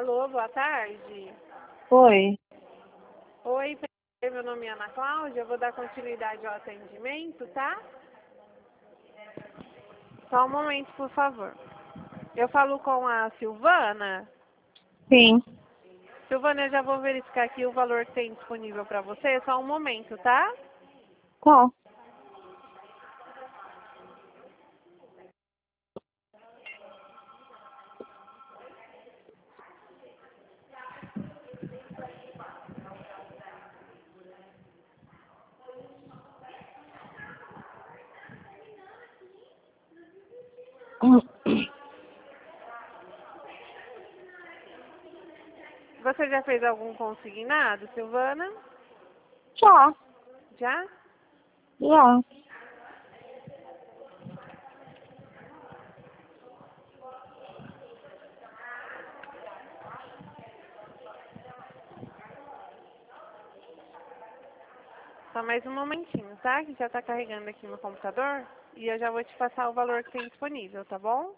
Alô, boa tarde. Oi. Oi, meu nome é Ana Cláudia, eu vou dar continuidade ao atendimento, tá? Só um momento, por favor. Eu falo com a Silvana. Sim. Silvana, eu já vou verificar aqui o valor que tem disponível para você, só um momento, tá? Tá. Você já fez algum consignado, Silvana? Já. Já? Já. Só mais um momentinho, tá? Que já tá carregando aqui no computador. E eu já vou te passar o valor que tem disponível, tá bom?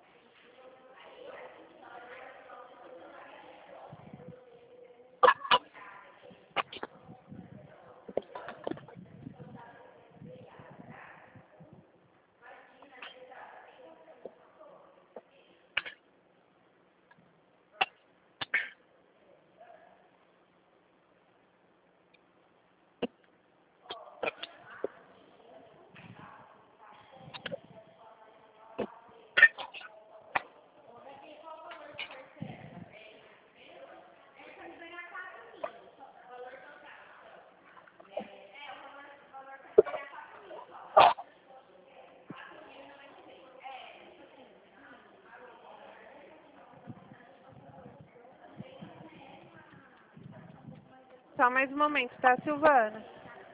Só mais um momento, tá, Silvana?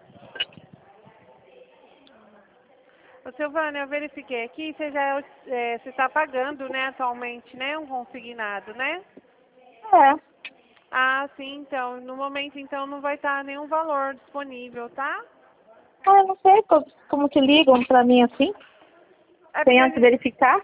Ô, Silvana, eu verifiquei aqui, você está pagando, né, atualmente, né, um consignado, né? É. Ah, sim, então, no momento, então, não vai estar nenhum valor disponível, tá? Eu não sei como que ligam pra mim assim, É sem porque a antes gente, verificar.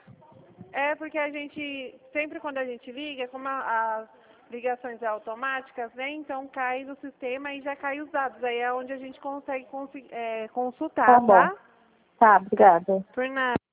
sempre quando a gente liga, como as ligações automáticas, né, então cai no sistema e já cai os dados, aí é onde a gente consegue consultar, Tá bom. tá? Tá, obrigada. Por nada.